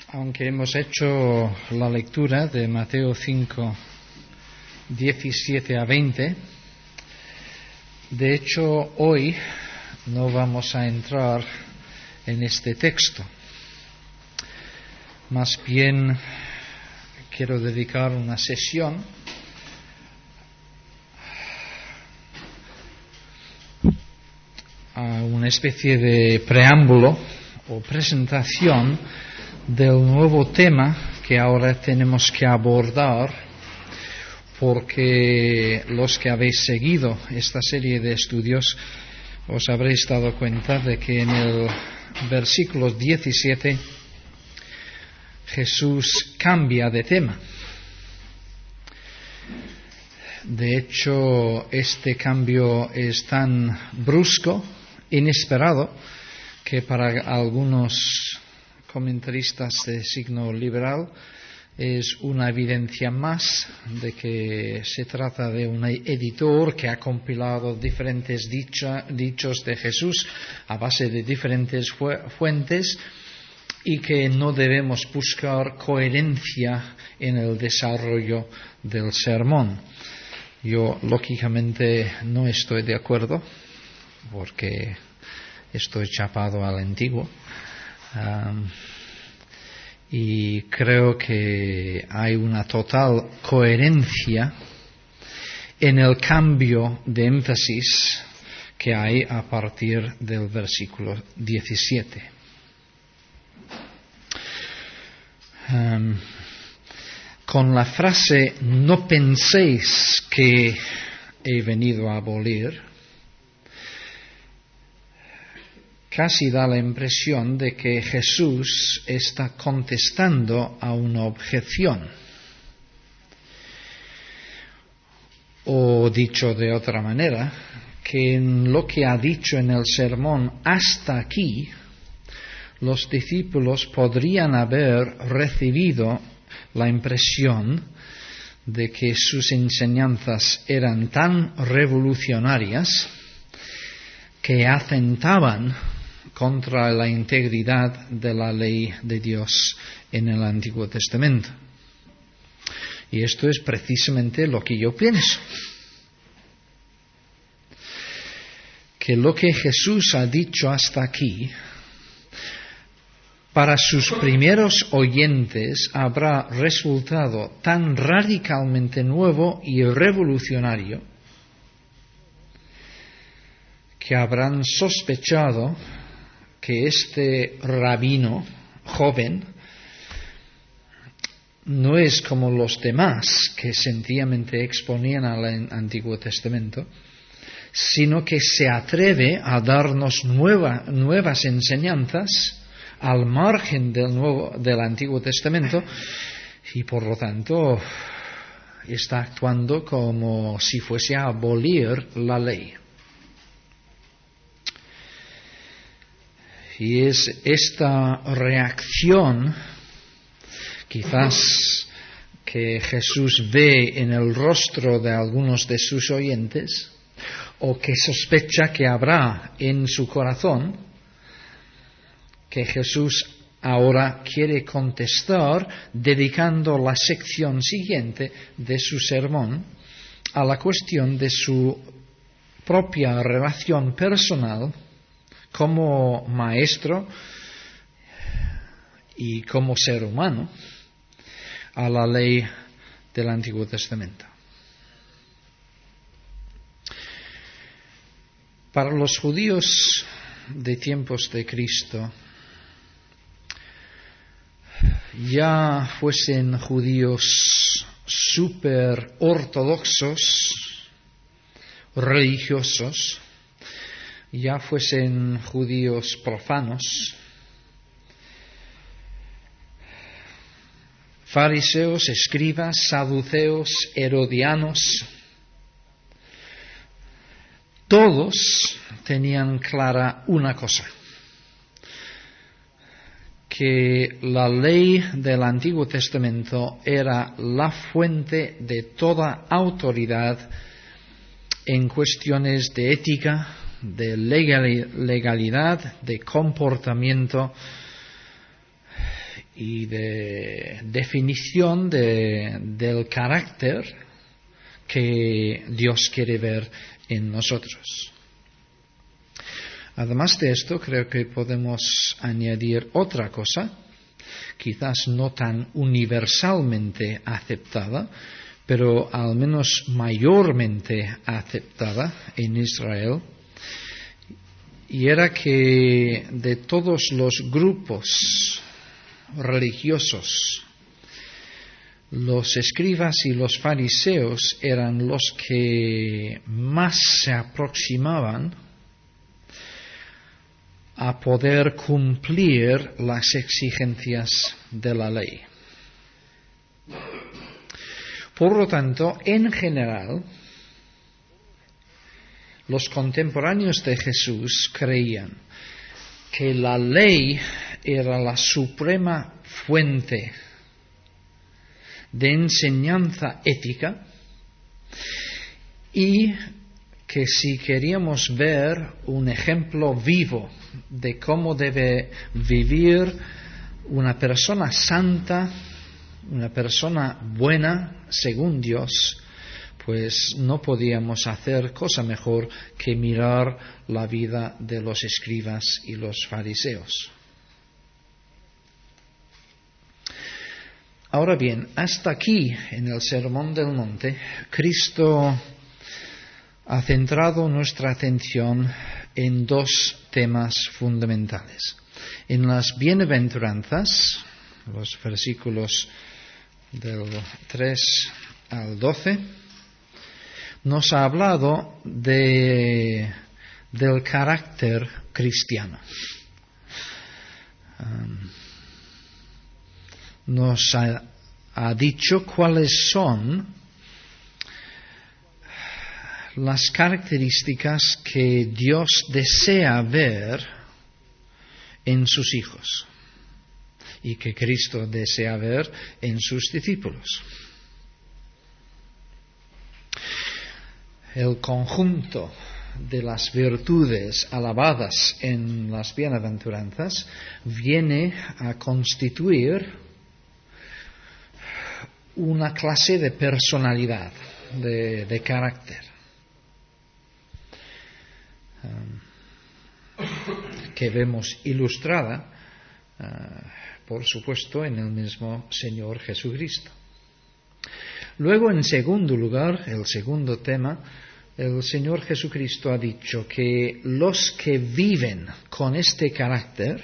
Aunque hemos hecho la lectura de Mateo 5, 17 a 20, de hecho hoy no vamos a entrar en este texto. Más bien quiero dedicar una sesión a una especie de preámbulo o presentación del nuevo tema que ahora tenemos que abordar, porque los que habéis seguido esta serie de estudios os habréis dado cuenta de que en el versículo 17 Jesús cambia de tema. De hecho, este cambio es tan brusco, inesperado, que para algunos comentaristas de signo liberal es una evidencia más de que se trata de un editor que ha compilado diferentes dichos de Jesús a base de diferentes fuentes y que no debemos buscar coherencia en el desarrollo del sermón. Yo, lógicamente, no estoy de acuerdo, porque estoy chapado al antiguo, y creo que hay una total coherencia en el cambio de énfasis que hay a partir del versículo 17. Con la frase "no penséis que he venido a abolir", casi da la impresión de que Jesús está contestando a una objeción. O dicho de otra manera, que en lo que ha dicho en el sermón hasta aquí, los discípulos podrían haber recibido la impresión de que sus enseñanzas eran tan revolucionarias que atentaban contra la integridad de la ley de Dios en el Antiguo Testamento. Y esto es precisamente lo que yo pienso. Que lo que Jesús ha dicho hasta aquí, para sus primeros oyentes habrá resultado tan radicalmente nuevo y revolucionario que habrán sospechado que este rabino joven no es como los demás que sencillamente exponían al Antiguo Testamento, sino que se atreve a darnos nuevas enseñanzas al margen del Antiguo Testamento, y por lo tanto está actuando como si fuese a abolir la ley. Y es esta reacción, quizás, que Jesús ve en el rostro de algunos de sus oyentes, o que sospecha que habrá en su corazón, que Jesús ahora quiere contestar dedicando la sección siguiente de su sermón a la cuestión de su propia relación personal como maestro y como ser humano a la ley del Antiguo Testamento. Para los judíos de tiempos de Cristo, ya fuesen judíos súper ortodoxos, religiosos, ya fuesen judíos profanos, fariseos, escribas, saduceos, herodianos, todos tenían clara una cosa: que la ley del Antiguo Testamento era la fuente de toda autoridad en cuestiones de ética, de legalidad, de comportamiento y de definición del carácter que Dios quiere ver en nosotros. Además de esto, creo que podemos añadir otra cosa, quizás no tan universalmente aceptada, pero al menos mayormente aceptada en Israel, y era que de todos los grupos religiosos, los escribas y los fariseos eran los que más se aproximaban a poder cumplir las exigencias de la ley. Por lo tanto, en general, los contemporáneos de Jesús creían que la ley era la suprema fuente de enseñanza ética y que si queríamos ver un ejemplo vivo de cómo debe vivir una persona santa, una persona buena según Dios, pues no podíamos hacer cosa mejor que mirar la vida de los escribas y los fariseos. Ahora bien, hasta aquí en el Sermón del Monte, Cristo ha centrado nuestra atención en dos temas fundamentales. En las bienaventuranzas, los versículos del 3 al 12, nos ha hablado del carácter cristiano. Nos ha dicho cuáles son las características que Dios desea ver en sus hijos y que Cristo desea ver en sus discípulos. El conjunto de las virtudes alabadas en las bienaventuranzas viene a constituir una clase de personalidad, de carácter, que vemos ilustrada, por supuesto, en el mismo Señor Jesucristo. Luego, en segundo lugar, el segundo tema, el Señor Jesucristo ha dicho que los que viven con este carácter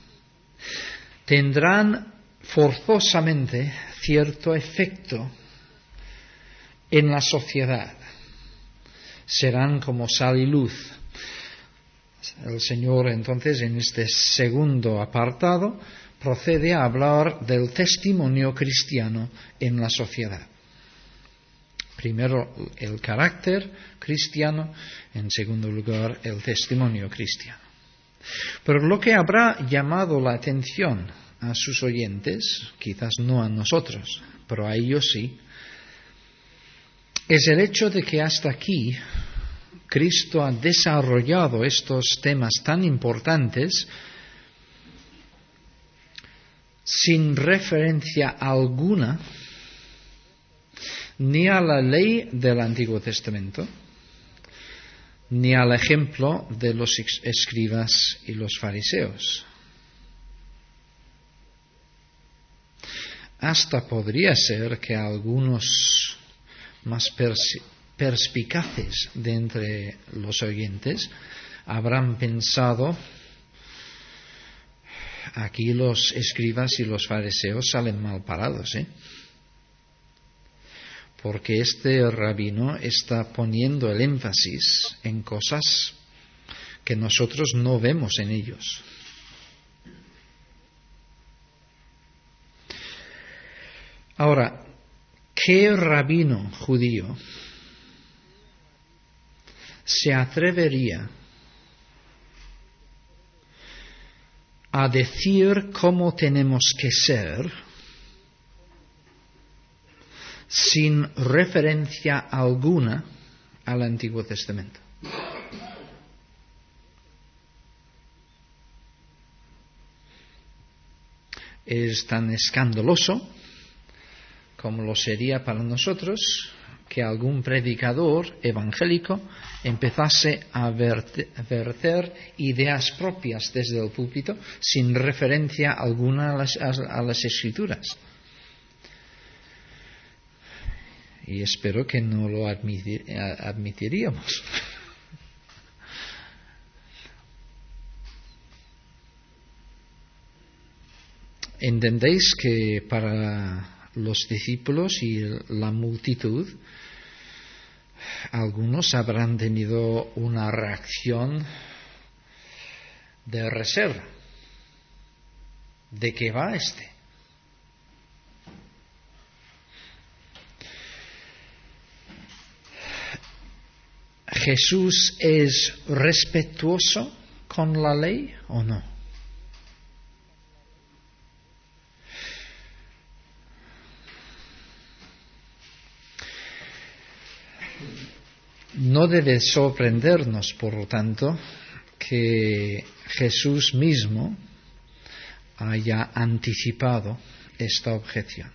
tendrán forzosamente cierto efecto en la sociedad. Serán como sal y luz. El Señor, entonces, en este segundo apartado, procede a hablar del testimonio cristiano en la sociedad. Primero, el carácter cristiano, en segundo lugar, el testimonio cristiano. Pero lo que habrá llamado la atención a sus oyentes, quizás no a nosotros, pero a ellos sí, es el hecho de que hasta aquí Cristo ha desarrollado estos temas tan importantes sin referencia alguna ni a la ley del Antiguo Testamento, ni al ejemplo de los escribas y los fariseos. Hasta podría ser que algunos más perspicaces de entre los oyentes habrán pensado: aquí los escribas y los fariseos salen mal parados, porque este rabino está poniendo el énfasis en cosas que nosotros no vemos en ellos. Ahora, ¿qué rabino judío se atrevería a decir cómo tenemos que ser sin referencia alguna al Antiguo Testamento? es tan escandaloso como lo sería para nosotros que algún predicador evangélico empezase a verter ideas propias desde el púlpito sin referencia alguna a las Escrituras. Y espero que no lo admitiríamos. Entendéis que para los discípulos y la multitud, algunos habrán tenido una reacción de reserva. ¿De qué va este? ¿Jesús es respetuoso con la ley o no? No debe sorprendernos, por lo tanto, que Jesús mismo haya anticipado esta objeción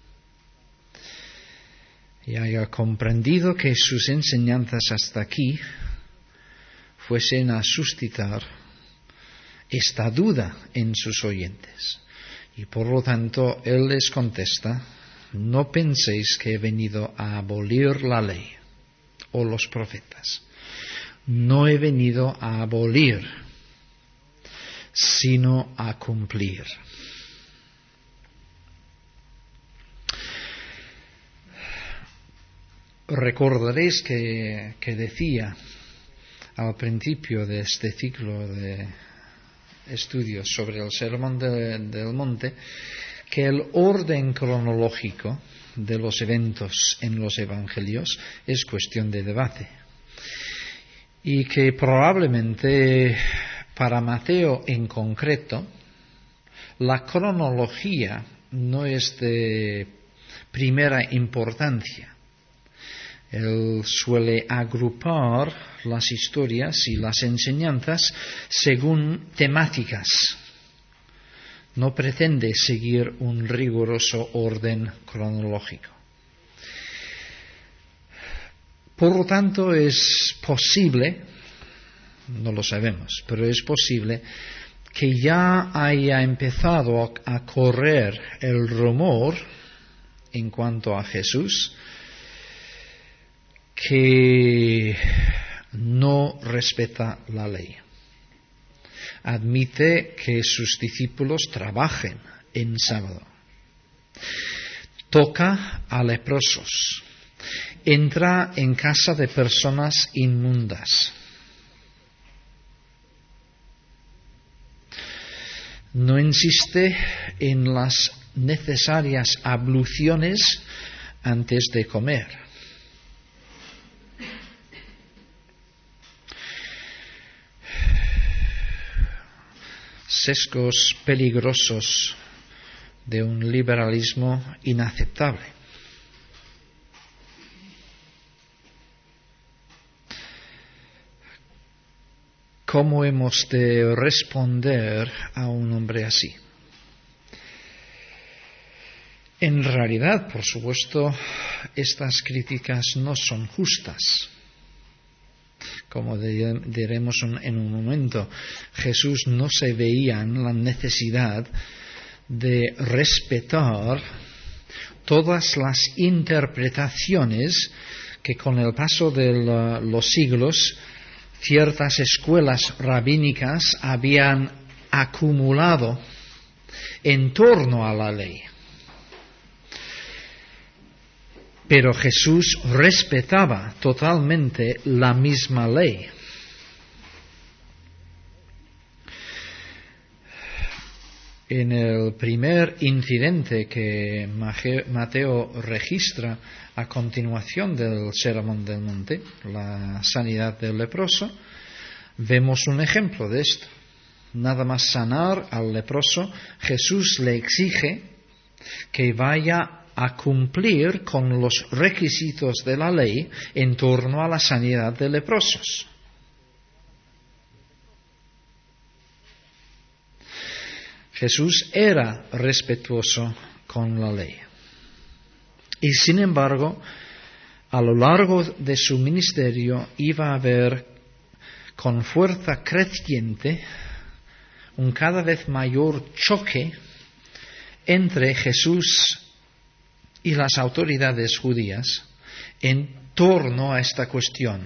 y haya comprendido que sus enseñanzas hasta aquí fuesen a suscitar esta duda en sus oyentes. Y por lo tanto, Él les contesta: no penséis que he venido a abolir la ley o los profetas. No he venido a abolir, sino a cumplir. Recordaréis que decía al principio de este ciclo de estudios sobre el Sermón del Monte que el orden cronológico de los eventos en los evangelios es cuestión de debate y que probablemente para Mateo en concreto la cronología no es de primera importancia. Él suele agrupar las historias y las enseñanzas según temáticas. No pretende seguir un riguroso orden cronológico. Por lo tanto, es posible, no lo sabemos, pero es posible que ya haya empezado a correr el rumor en cuanto a Jesús que no respeta la ley. Admite que sus discípulos trabajen en sábado. Toca a leprosos. Entra en casa de personas inmundas. No insiste en las necesarias abluciones antes de comer. Sesgos peligrosos de un liberalismo inaceptable. ¿Cómo hemos de responder a un hombre así? En realidad, por supuesto, estas críticas no son justas. Como diremos en un momento, Jesús no se veía en la necesidad de respetar todas las interpretaciones que con el paso de los siglos ciertas escuelas rabínicas habían acumulado en torno a la ley. Pero Jesús respetaba totalmente la misma ley. En el primer incidente que Mateo registra a continuación del Sermón del Monte, la sanidad del leproso, vemos un ejemplo de esto. Nada más sanar al leproso, Jesús le exige que vaya a cumplir con los requisitos de la ley en torno a la sanidad de leprosos. Jesús era respetuoso con la ley. Y sin embargo, a lo largo de su ministerio iba a haber con fuerza creciente un cada vez mayor choque entre Jesús y las autoridades judías en torno a esta cuestión,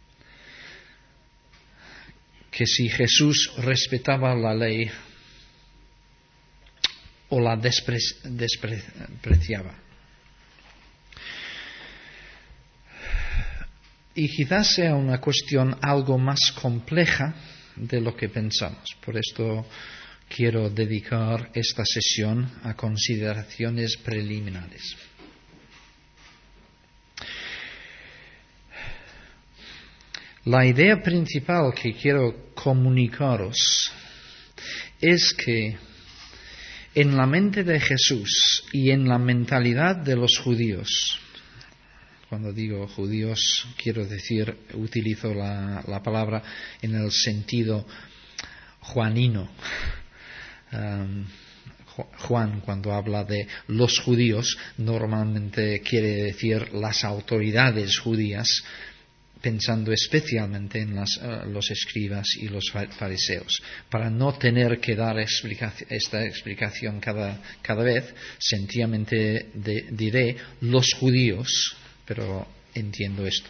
que si Jesús respetaba la ley o la despreciaba. Y quizás sea una cuestión algo más compleja de lo que pensamos. Por esto quiero dedicar esta sesión a consideraciones preliminares. La idea principal que quiero comunicaros es que en la mente de Jesús y en la mentalidad de los judíos, cuando digo judíos quiero decir, utilizo la palabra en el sentido juanino. Juan, cuando habla de los judíos, normalmente quiere decir las autoridades judías, pensando especialmente en los escribas y los fariseos. Para no tener que dar esta explicación cada vez, sencillamente diré los judíos, pero entiendo esto.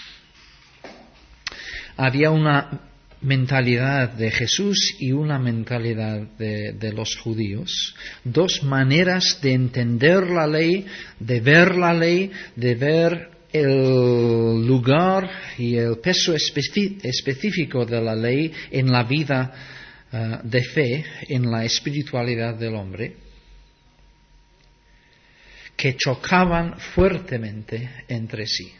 Había una mentalidad de Jesús y una mentalidad de los judíos, dos maneras de entender la ley, de ver el lugar y el peso específico de la ley en la vida de fe, en la espiritualidad del hombre, que chocaban fuertemente entre sí.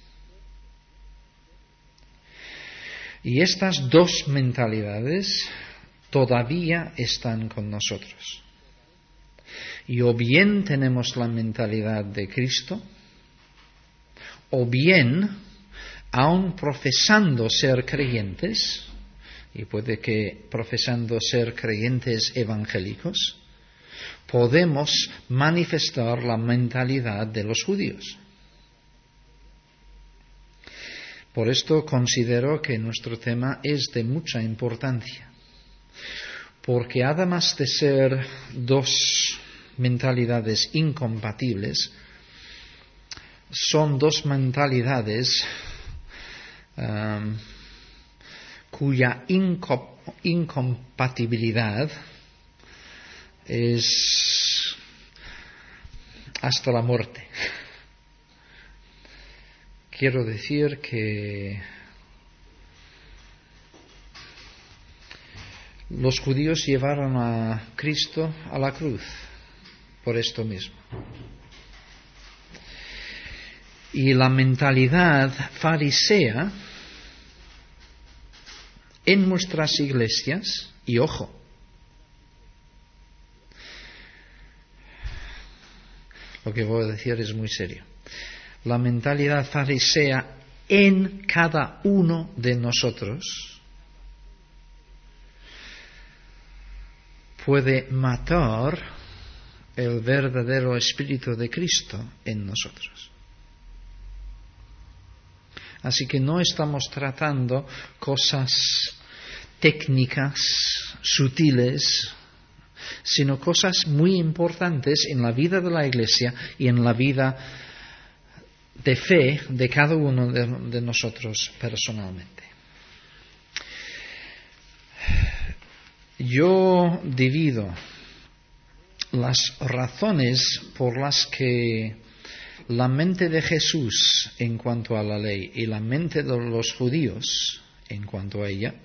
Y estas dos mentalidades todavía están con nosotros. Y o bien tenemos la mentalidad de Cristo, o bien, aun profesando ser creyentes, y puede que profesando ser creyentes evangélicos, podemos manifestar la mentalidad de los judíos. Por esto considero que nuestro tema es de mucha importancia, porque además de ser dos mentalidades incompatibles, son dos mentalidades cuya incompatibilidad es hasta la muerte. Quiero decir que los judíos llevaron a Cristo a la cruz por esto mismo. Y la mentalidad farisea en nuestras iglesias, y ojo, lo que voy a decir es muy serio, la mentalidad farisea en cada uno de nosotros puede matar el verdadero espíritu de Cristo en nosotros. Así que no estamos tratando cosas técnicas, sutiles, sino cosas muy importantes en la vida de la Iglesia y en la vida de fe de cada uno de nosotros personalmente. Yo divido las razones por las que la mente de Jesús en cuanto a la ley y la mente de los judíos en cuanto a ella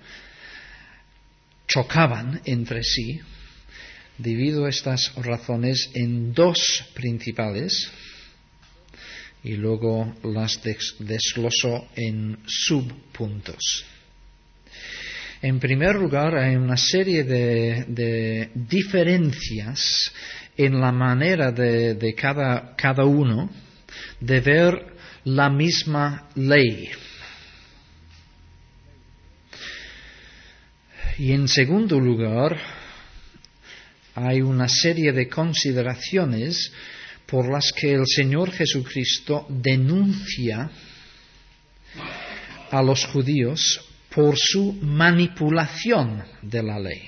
chocaban entre sí. Divido estas razones en dos principales y luego las desgloso en subpuntos. En primer lugar, hay una serie de diferencias en la manera de cada uno de ver la misma ley. Y en segundo lugar, hay una serie de consideraciones por las que el Señor Jesucristo denuncia a los judíos por su manipulación de la ley.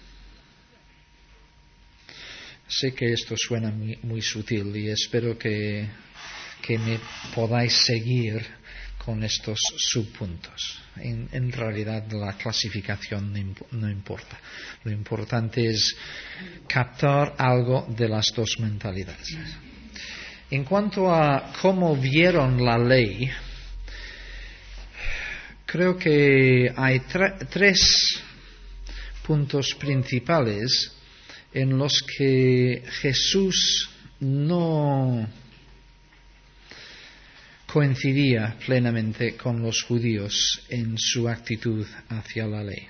Sé que esto suena muy sutil y espero que me podáis seguir con estos subpuntos. En realidad la clasificación no importa. Lo importante es captar algo de las dos mentalidades. En cuanto a cómo vieron la ley, creo que hay tres puntos principales en los que Jesús no coincidía plenamente con los judíos en su actitud hacia la ley.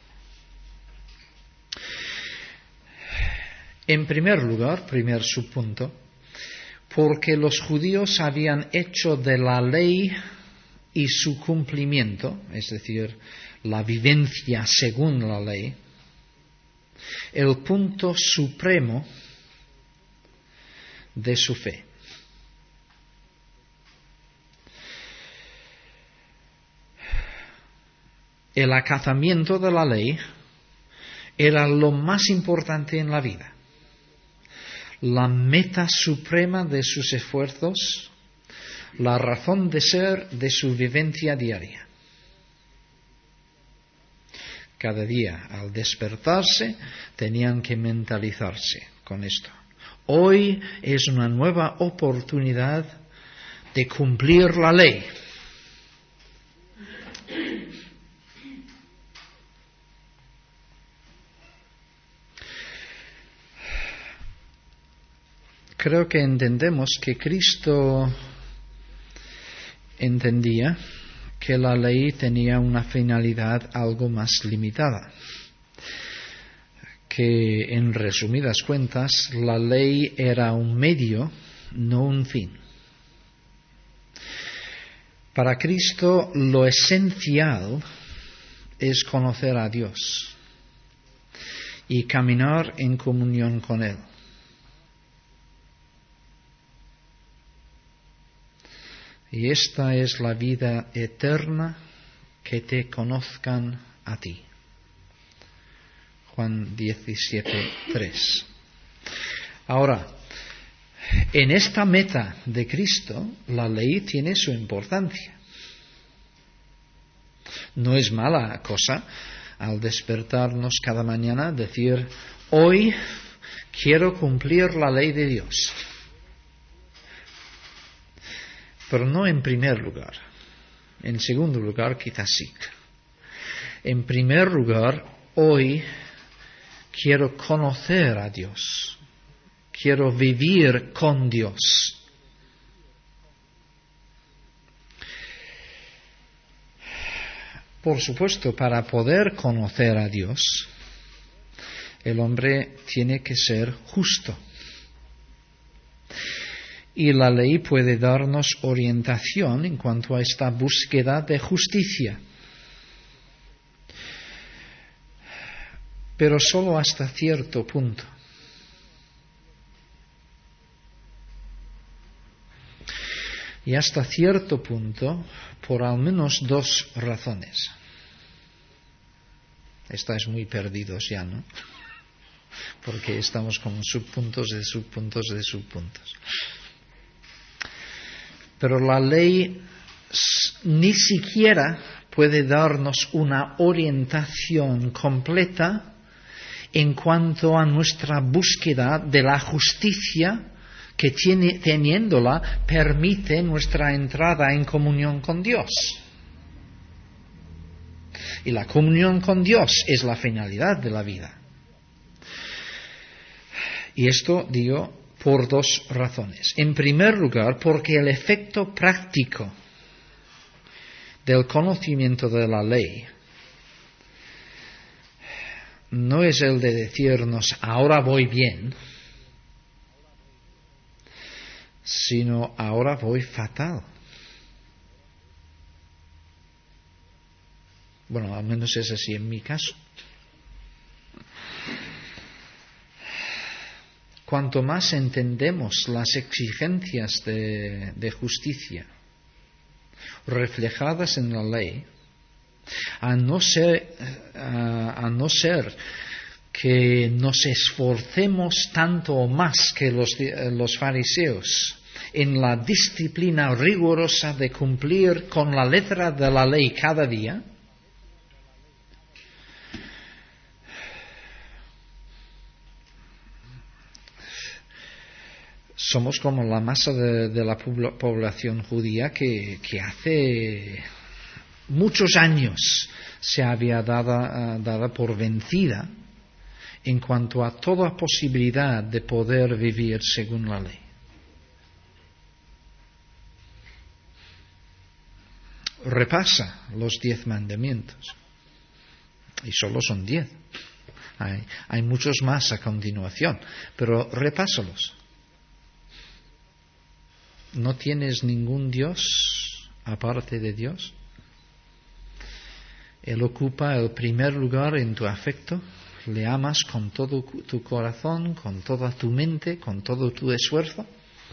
En primer lugar, primer subpunto, porque los judíos habían hecho de la ley y su cumplimiento, es decir, la vivencia según la ley, el punto supremo de su fe. El acatamiento de la ley era lo más importante en la vida, la meta suprema de sus esfuerzos, la razón de ser de su vivencia diaria. Cada día, al despertarse, tenían que mentalizarse con esto. Hoy es una nueva oportunidad de cumplir la ley. Creo que entendemos que Cristo entendía que la ley tenía una finalidad algo más limitada, que en resumidas cuentas la ley era un medio, no un fin. Para Cristo lo esencial es conocer a Dios y caminar en comunión con Él. Y esta es la vida eterna, que te conozcan a ti. Juan 17:3. Ahora, en esta meta de Cristo, la ley tiene su importancia. No es mala cosa al despertarnos cada mañana decir, hoy quiero cumplir la ley de Dios. Pero no en primer lugar. En segundo lugar, quizás sí. En primer lugar, hoy quiero conocer a Dios. Quiero vivir con Dios. Por supuesto, para poder conocer a Dios, el hombre tiene que ser justo. Y la ley puede darnos orientación en cuanto a esta búsqueda de justicia. Pero solo hasta cierto punto. Y hasta cierto punto, por al menos dos razones. Estáis muy perdidos ya, ¿no? Porque estamos con subpuntos de subpuntos de subpuntos. Pero la ley ni siquiera puede darnos una orientación completa en cuanto a nuestra búsqueda de la justicia que teniéndola permite nuestra entrada en comunión con Dios. Y la comunión con Dios es la finalidad de la vida. Y esto digo por dos razones. En primer lugar, porque el efecto práctico del conocimiento de la ley no es el de decirnos ahora voy bien, sino ahora voy fatal. Bueno, al menos es así en mi caso. cuanto más entendemos las exigencias de justicia reflejadas en la ley, a no ser que nos esforcemos tanto o más que los fariseos en la disciplina rigurosa de cumplir con la letra de la ley cada día, somos como la masa de la población judía que hace muchos años se había dada por vencida en cuanto a toda posibilidad de poder vivir según la ley. Repasa los 10 mandamientos, y solo son 10. Hay muchos más a continuación, pero repásalos. ¿No tienes ningún Dios aparte de Dios? Él ocupa el primer lugar en tu afecto. Le amas con todo tu corazón, con toda tu mente, con todo tu esfuerzo.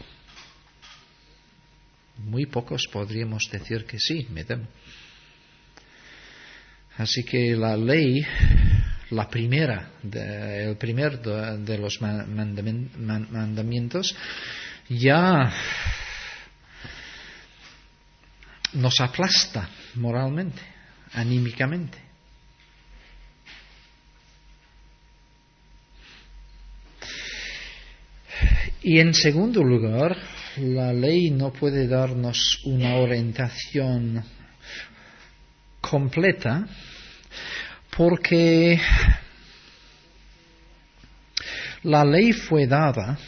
Muy pocos podríamos decir que sí, me temo. Así que la ley, el primer de los mandamientos, ya nos aplasta moralmente, anímicamente. Y en segundo lugar, la ley no puede darnos una orientación completa porque la ley fue dada,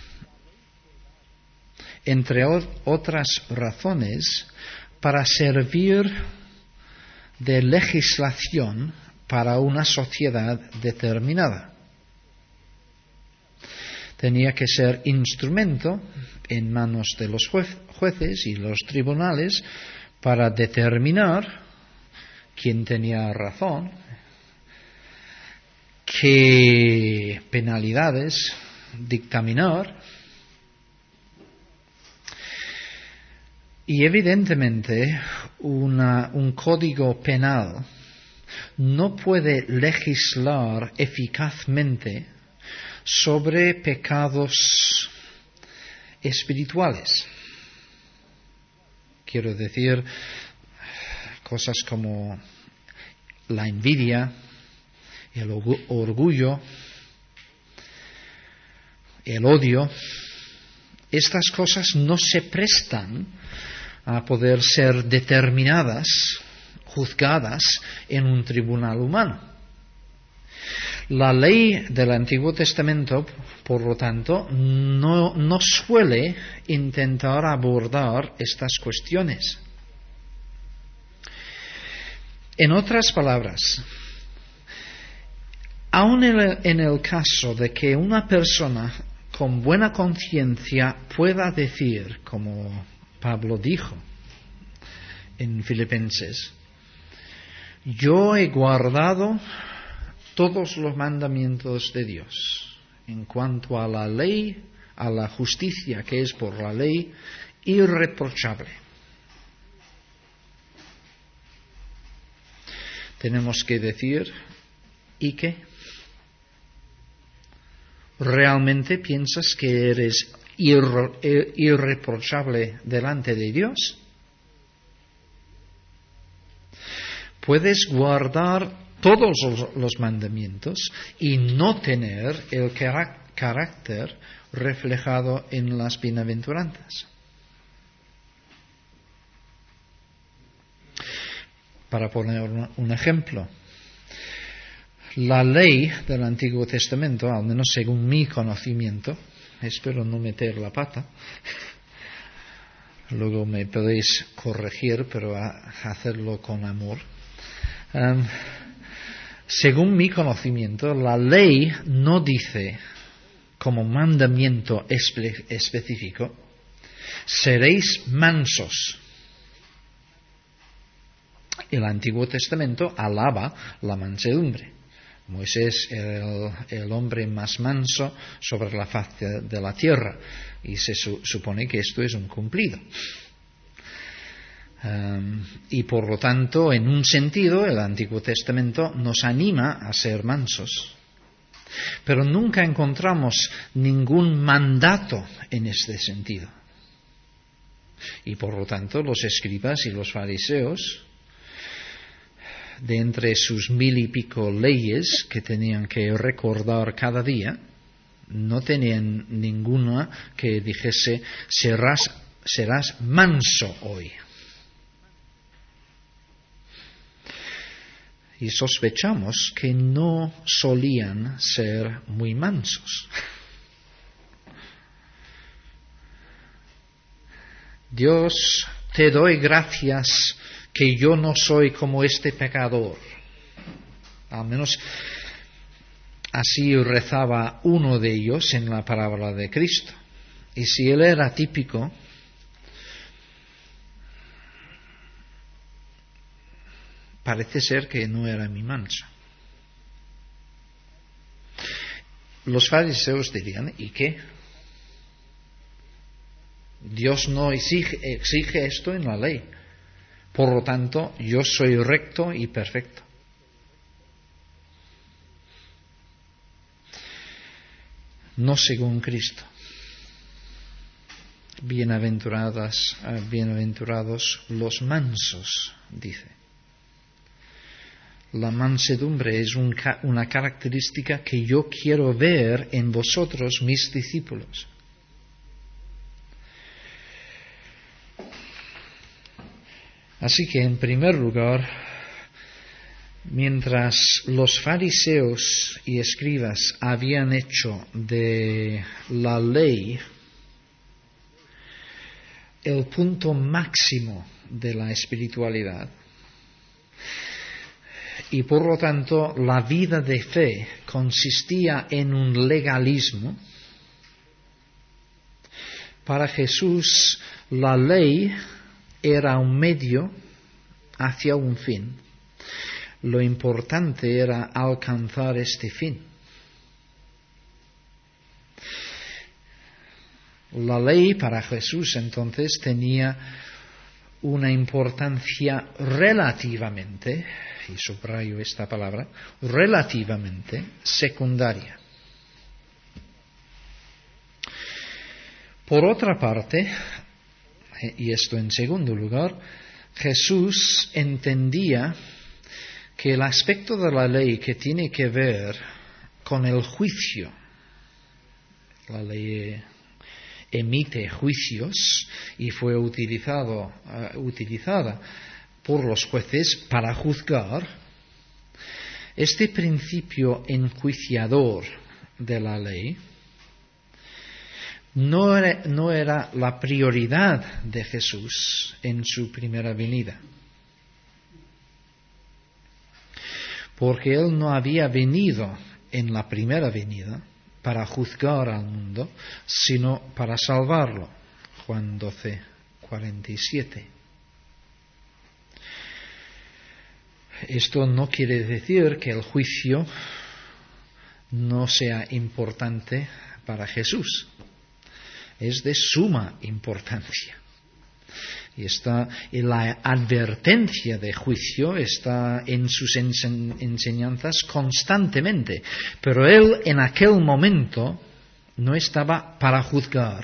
entre otras razones, para servir de legislación para una sociedad determinada. Tenía que ser instrumento en manos de los jueces y los tribunales para determinar quién tenía razón, qué penalidades dictaminar. Y evidentemente un código penal no puede legislar eficazmente sobre pecados espirituales. Quiero decir, cosas como la envidia, el orgullo, el odio. Estas cosas no se prestan a poder ser determinadas, juzgadas en un tribunal humano. La ley del Antiguo Testamento, por lo tanto, no suele intentar abordar estas cuestiones. En otras palabras, aun en el caso de que una persona con buena conciencia pueda decir, como Pablo dijo en Filipenses, yo he guardado todos los mandamientos de Dios en cuanto a la ley, a la justicia que es por la ley, irreprochable. Tenemos que decir, ¿y qué? ¿Realmente piensas que eres irreprochable delante de Dios? Puedes guardar todos los mandamientos y no tener el carácter reflejado en las bienaventuranzas. Para poner un ejemplo, la ley del Antiguo Testamento, al menos según mi conocimiento, espero no meter la pata, luego me podéis corregir, pero hacerlo con amor. Según mi conocimiento, la ley no dice como mandamiento específico, seréis mansos. El Antiguo Testamento alaba la mansedumbre. Moisés era el hombre más manso sobre la faz de la tierra, y se supone que esto es un cumplido. Y por lo tanto, en un sentido, el Antiguo Testamento nos anima a ser mansos. Pero nunca encontramos ningún mandato en este sentido. Y por lo tanto, los escribas y los fariseos, de entre sus 1000 y pico leyes que tenían que recordar cada día, no tenían ninguna que dijese serás manso hoy. Y sospechamos que no solían ser muy mansos. Dios, te doy gracias que yo no soy como este pecador. Al menos así rezaba uno de ellos en la parábola de Cristo. Y si él era típico, parece ser que no era mi manso. Los fariseos dirían, ¿y qué? Dios no exige esto en la ley. Por lo tanto, yo soy recto y perfecto. No según Cristo. Bienaventurados los mansos, dice. La mansedumbre es una característica que yo quiero ver en vosotros, mis discípulos. Así que, en primer lugar, mientras los fariseos y escribas habían hecho de la ley el punto máximo de la espiritualidad, y por lo tanto la vida de fe consistía en un legalismo, para Jesús la ley era un medio hacia un fin. Lo importante era alcanzar este fin. La ley para Jesús entonces tenía una importancia relativamente, y subrayo esta palabra, relativamente secundaria. Por otra parte, y esto en segundo lugar, Jesús entendía que el aspecto de la ley que tiene que ver con el juicio, la ley emite juicios y fue utilizada por los jueces para juzgar, este principio enjuiciador de la ley no era la prioridad de Jesús en su primera venida. Porque Él no había venido en la primera venida para juzgar al mundo, sino para salvarlo. Juan 12:47. Esto no quiere decir que el juicio no sea importante para Jesús. Es de suma importancia. Y la advertencia de juicio está en sus enseñanzas constantemente. Pero Él en aquel momento no estaba para juzgar.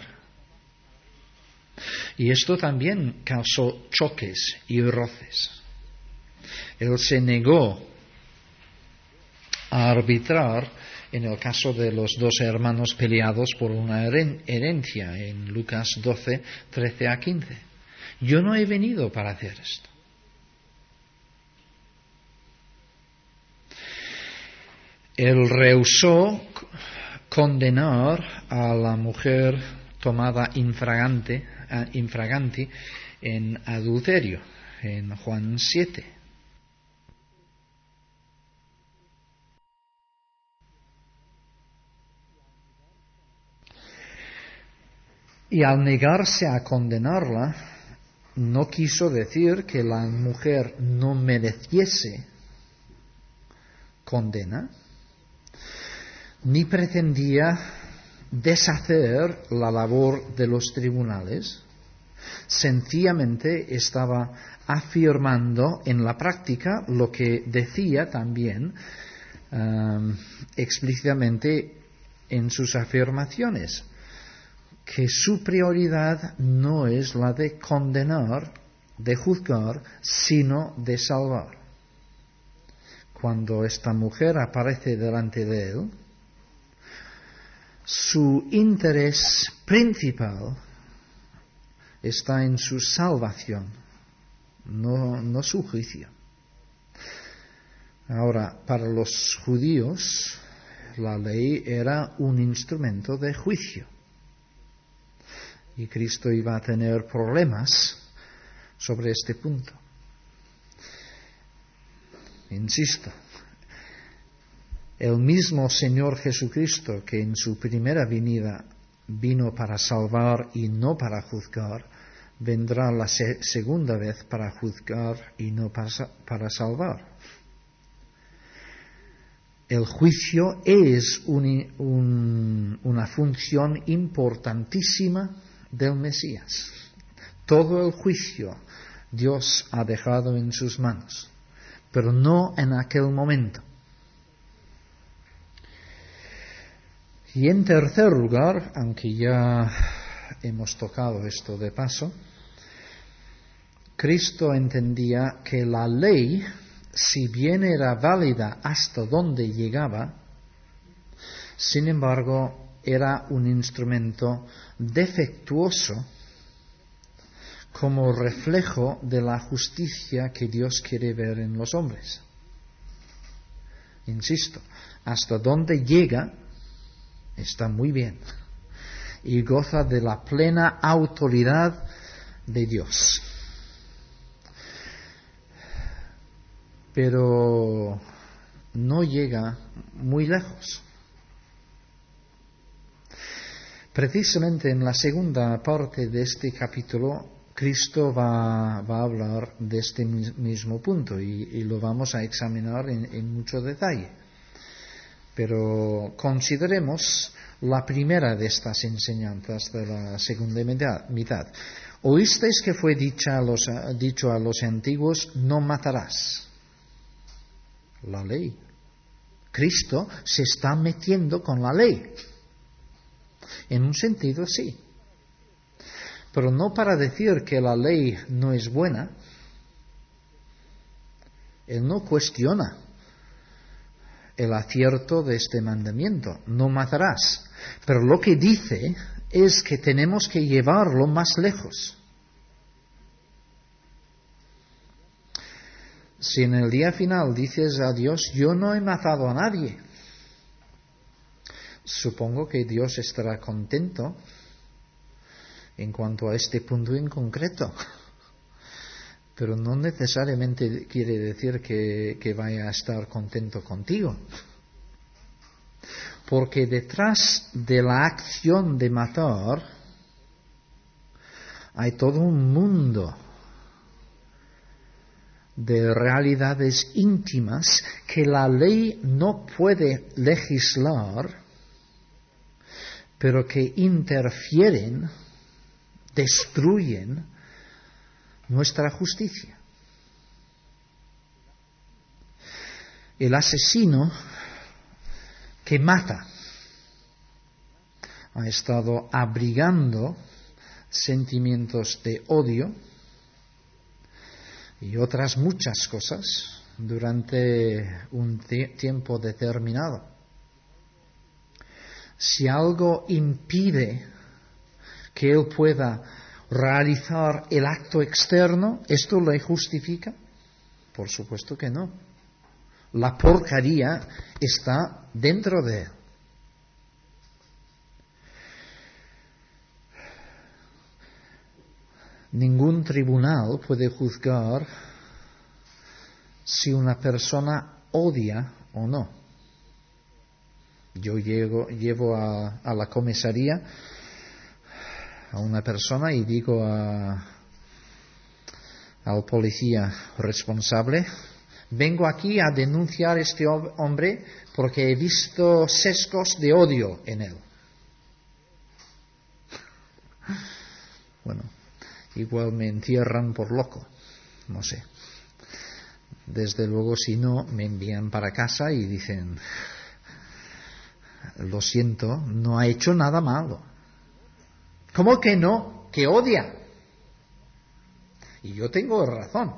Y esto también causó choques y roces. Él se negó a arbitrar en el caso de los 2 hermanos peleados por una herencia en Lucas 12:13-15. Yo no he venido para hacer esto. Él rehusó condenar a la mujer tomada infraganti en adulterio, en Juan 7. Y al negarse a condenarla, no quiso decir que la mujer no mereciese condena, ni pretendía deshacer la labor de los tribunales, sencillamente estaba afirmando en la práctica lo que decía también explícitamente en sus afirmaciones, que su prioridad no es la de condenar, de juzgar, sino de salvar. Cuando esta mujer aparece delante de él, su interés principal está en su salvación, no su juicio. Ahora, para los judíos, la ley era un instrumento de juicio. Y Cristo iba a tener problemas sobre este punto. Insisto, el mismo Señor Jesucristo, que en su primera venida vino para salvar y no para juzgar, vendrá la segunda vez para juzgar y no para salvar. El juicio es una función importantísima del Mesías. Todo el juicio Dios ha dejado en sus manos, pero no en aquel momento. Y en tercer lugar, aunque ya hemos tocado esto de paso, Cristo entendía que la ley, si bien era válida hasta donde llegaba, sin embargo era un instrumento defectuoso como reflejo de la justicia que Dios quiere ver en los hombres. Insisto, hasta donde llega está muy bien y goza de la plena autoridad de Dios. Pero no llega muy lejos. Precisamente en la segunda parte de este capítulo, Cristo va a hablar de este mismo punto y lo vamos a examinar en mucho detalle. Pero consideremos la primera de estas enseñanzas de la segunda mitad. Oísteis que fue dicho a los antiguos, no matarás. La ley. Cristo se está metiendo con la ley. En un sentido sí. Pero no para decir que la ley no es buena. Él no cuestiona el acierto de este mandamiento, no matarás. Pero lo que dice es que tenemos que llevarlo más lejos. Si en el día final dices a Dios, yo no he matado a nadie, supongo que Dios estará contento en cuanto a este punto en concreto. Pero no necesariamente quiere decir que vaya a estar contento contigo. Porque detrás de la acción de matar hay todo un mundo de realidades íntimas que la ley no puede legislar, pero que interfieren, destruyen nuestra justicia. El asesino que mata ha estado abrigando sentimientos de odio y otras muchas cosas durante un tiempo determinado. Si algo impide que él pueda realizar el acto externo, ¿esto le justifica? Por supuesto que no. La porquería está dentro de él. Ningún tribunal puede juzgar si una persona odia o no. Yo llevo a la comisaría a una persona y digo al policía responsable, Vengo aquí a denunciar a este hombre porque he visto sesgos de odio en él. Bueno, igual me entierran por loco, no sé. Desde luego, si no, me envían para casa y dicen, lo siento, no ha hecho nada malo. ¿Cómo que no? Que odia. Y yo tengo razón.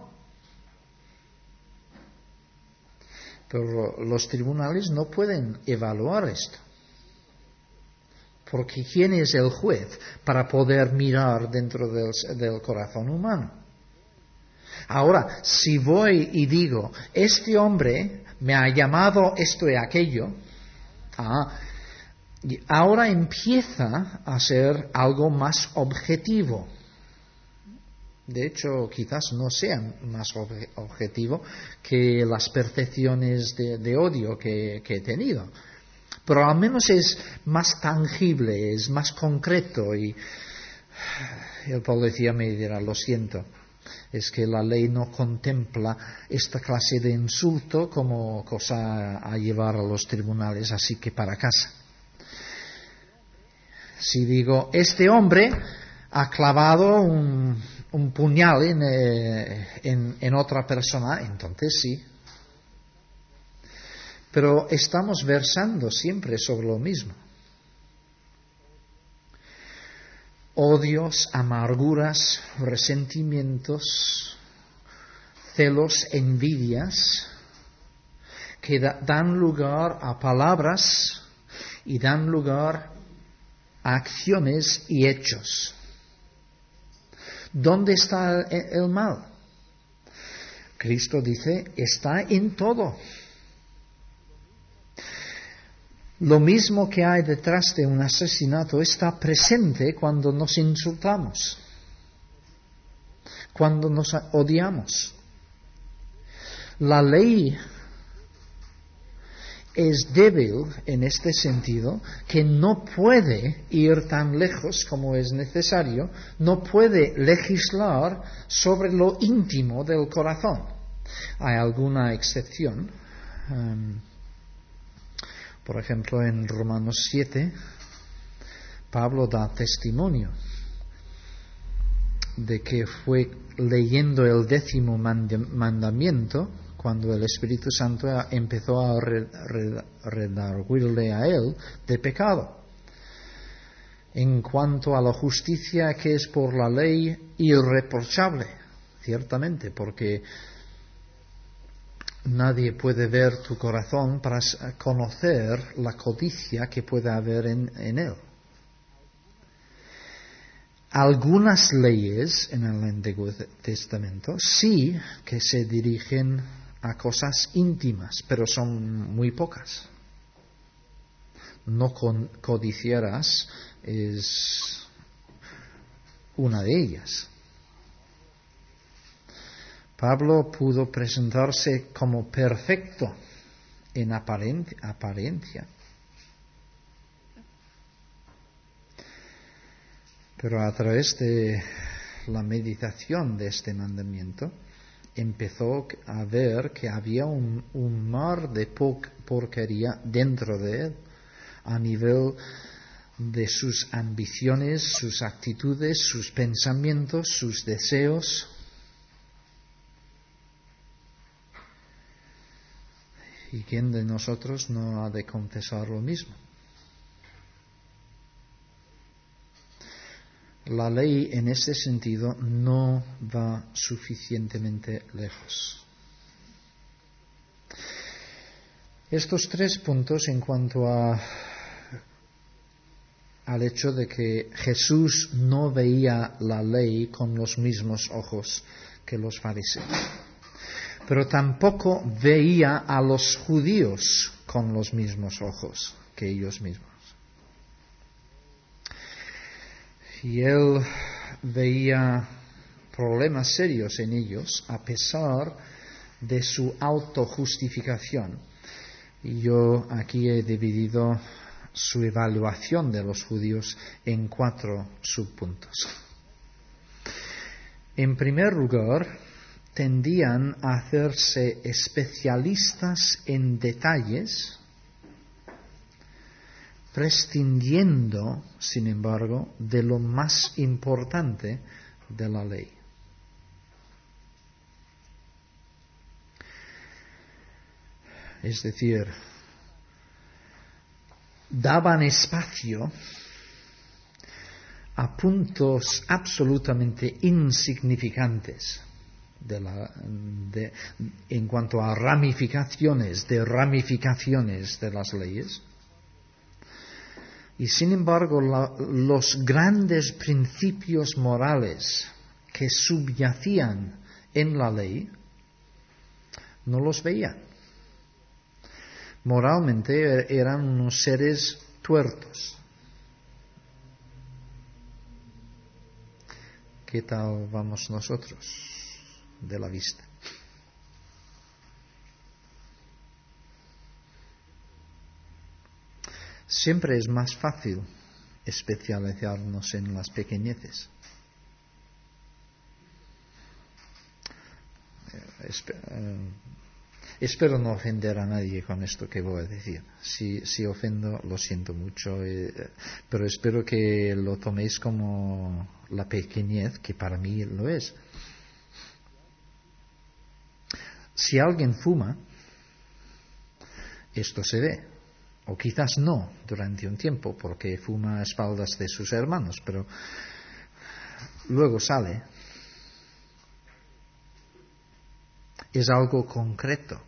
Pero los tribunales no pueden evaluar esto. Porque ¿quién es el juez para poder mirar dentro del corazón humano? Ahora, si voy y digo, este hombre me ha llamado esto y aquello, ahora empieza a ser algo más objetivo. De hecho, quizás no sea más objetivo que las percepciones de odio que he tenido. Pero al menos es más tangible, es más concreto. Y el policía me dirá, lo siento, es que la ley no contempla esta clase de insulto como cosa a llevar a los tribunales, así que para casa. Si digo, este hombre ha clavado un puñal en otra persona, entonces sí. Pero estamos versando siempre sobre lo mismo. Odios, amarguras, resentimientos, celos, envidias, que dan lugar a palabras y dan lugar a acciones y hechos. ¿Dónde está el mal? Cristo dice, está en todo. Lo mismo que hay detrás de un asesinato está presente cuando nos insultamos, cuando nos odiamos. La ley es débil en este sentido, que no puede ir tan lejos como es necesario, no puede legislar sobre lo íntimo del corazón. Hay alguna excepción. Por ejemplo, en Romanos 7, Pablo da testimonio de que fue leyendo el 10º mandamiento cuando el Espíritu Santo empezó a redarguirle a él de pecado. En cuanto a la justicia que es por la ley, irreprochable, ciertamente, porque nadie puede ver tu corazón para conocer la codicia que puede haber en él. Algunas leyes en el Antiguo Testamento sí que se dirigen a cosas íntimas, pero son muy pocas. No codiciarás es una de ellas. Pablo pudo presentarse como perfecto en apariencia. Pero a través de la meditación de este mandamiento, empezó a ver que había un mar de porquería dentro de él, a nivel de sus ambiciones, sus actitudes, sus pensamientos, sus deseos. ¿Y quién de nosotros no ha de confesar lo mismo? La ley en ese sentido no va suficientemente lejos. Estos 3 puntos en cuanto al hecho de que Jesús no veía la ley con los mismos ojos que los fariseos, pero tampoco veía a los judíos con los mismos ojos que ellos mismos. Y él veía problemas serios en ellos a pesar de su autojustificación. Y yo aquí he dividido su evaluación de los judíos en 4 subpuntos. En primer lugar, tendían a hacerse especialistas en detalles, prescindiendo, sin embargo, de lo más importante de la ley. Es decir, daban espacio a puntos absolutamente insignificantes en cuanto a ramificaciones de las leyes. Y sin embargo, los grandes principios morales que subyacían en la ley no los veían. Moralmente eran unos seres tuertos. ¿Qué tal vamos nosotros de la vista? Siempre es más fácil especializarnos en las pequeñeces. Espero no ofender a nadie con esto que voy a decir. Si ofendo, lo siento mucho, pero espero que lo toméis como la pequeñez, que para mí lo es. Si alguien fuma, esto se ve, o quizás no durante un tiempo, porque fuma a espaldas de sus hermanos, pero luego sale. Es algo concreto.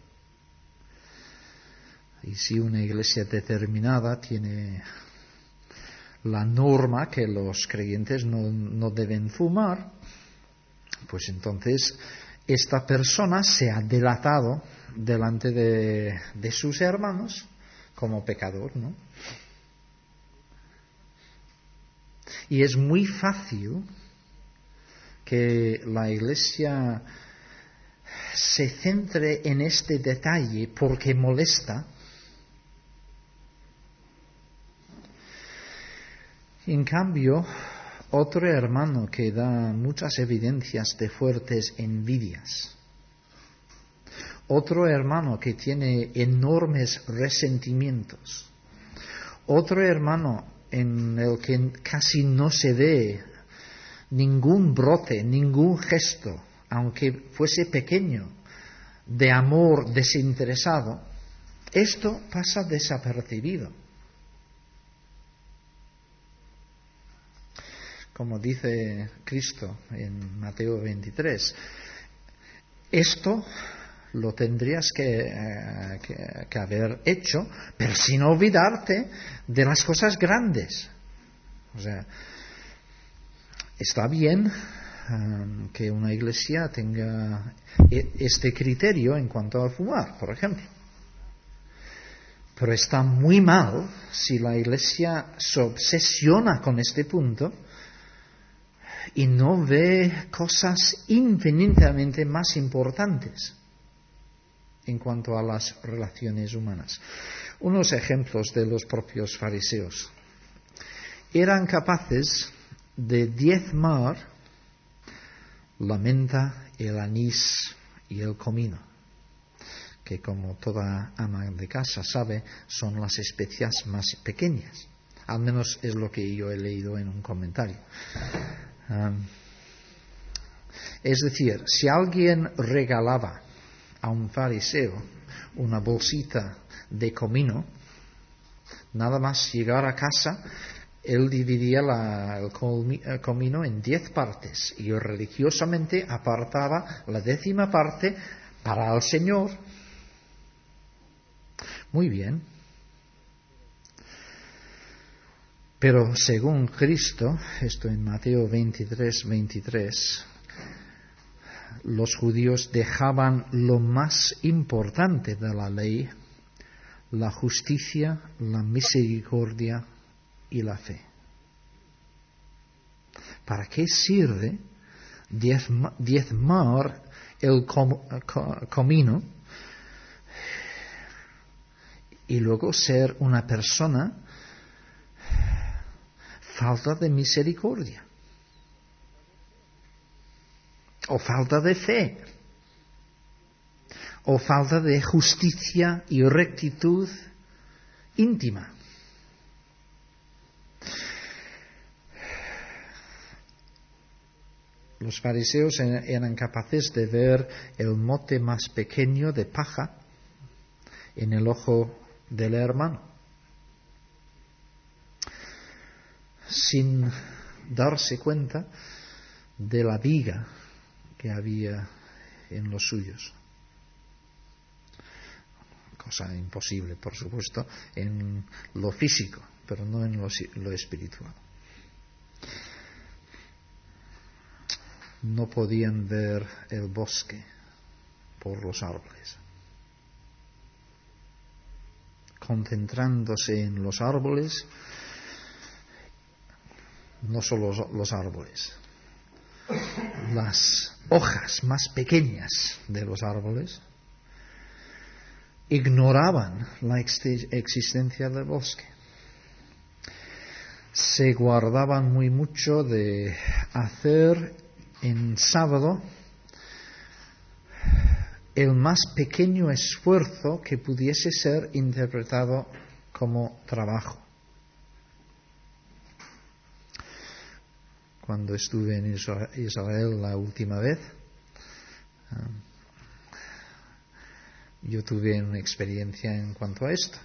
Y si una iglesia determinada tiene la norma que los creyentes no deben fumar, pues entonces esta persona se ha delatado delante de sus hermanos como pecador, ¿no? Y es muy fácil que la iglesia se centre en este detalle porque molesta. En cambio, otro hermano que da muchas evidencias de fuertes envidias, otro hermano que tiene enormes resentimientos, otro hermano en el que casi no se ve ningún brote, ningún gesto, aunque fuese pequeño, de amor desinteresado, esto pasa desapercibido. Como dice Cristo en Mateo 23, esto lo tendrías que haber hecho, pero sin olvidarte de las cosas grandes. O sea, está bien que una iglesia tenga este criterio en cuanto a fumar, por ejemplo. Pero está muy mal si la iglesia se obsesiona con este punto y no ve cosas infinitamente más importantes en cuanto a las relaciones humanas. Unos ejemplos de los propios fariseos. Eran capaces de diezmar la menta, el anís y el comino, que como toda ama de casa sabe, son las especias más pequeñas. Al menos es lo que yo he leído en un comentario. Es decir, si alguien regalaba a un fariseo una bolsita de comino, nada más llegar a casa, él dividía el comino en 10 partes y religiosamente apartaba la 10ª parte para el Señor. Muy bien. Pero según Cristo, esto en Mateo 23, los judíos dejaban lo más importante de la ley, la justicia, la misericordia y la fe. ¿Para qué sirve diezmar el comino y luego ser una persona falta de misericordia o falta de fe? o falta de justicia y rectitud íntima. Los fariseos eran capaces de ver el mote más pequeño de paja en el ojo del hermano, sin darse cuenta de la viga que había en los suyos. Cosa imposible, por supuesto, en lo físico, pero no en lo espiritual. No podían ver el bosque por los árboles. Concentrándose en los árboles, no solo los árboles, las hojas más pequeñas de los árboles, ignoraban la existencia del bosque. Se guardaban muy mucho de hacer en sábado el más pequeño esfuerzo que pudiese ser interpretado como trabajo. Cuando estuve en Israel la última vez, yo tuve una experiencia en cuanto a esto.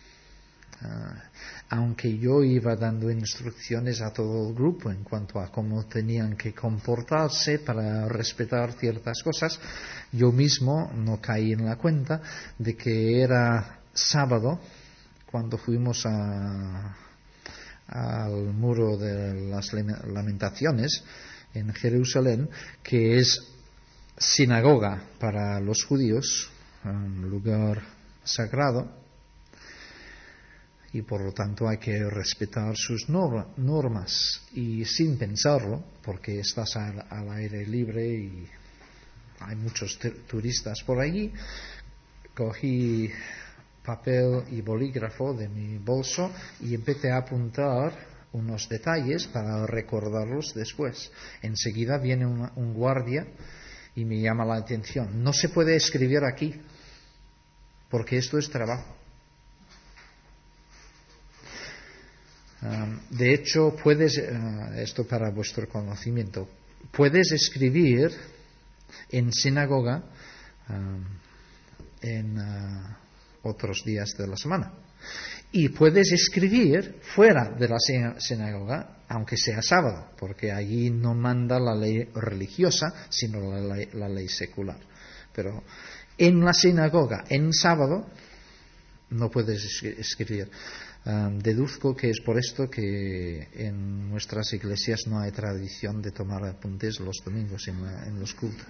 Aunque yo iba dando instrucciones a todo el grupo en cuanto a cómo tenían que comportarse para respetar ciertas cosas, yo mismo no caí en la cuenta de que era sábado cuando fuimos al muro de las lamentaciones en Jerusalén, que es sinagoga para los judíos, un lugar sagrado, y por lo tanto hay que respetar sus normas, y sin pensarlo, porque estás al aire libre y hay muchos turistas por allí, cogí papel y bolígrafo de mi bolso y empecé a apuntar unos detalles para recordarlos después. Enseguida viene un guardia y me llama la atención: no se puede escribir aquí porque esto es trabajo. De hecho, esto para vuestro conocimiento, puedes escribir en sinagoga en otros días de la semana, y puedes escribir fuera de la sinagoga, aunque sea sábado, porque allí no manda la ley religiosa, sino la ley secular. Pero en la sinagoga, en sábado, no puedes escribir. Deduzco que es por esto que en nuestras iglesias no hay tradición de tomar apuntes los domingos en los cultos.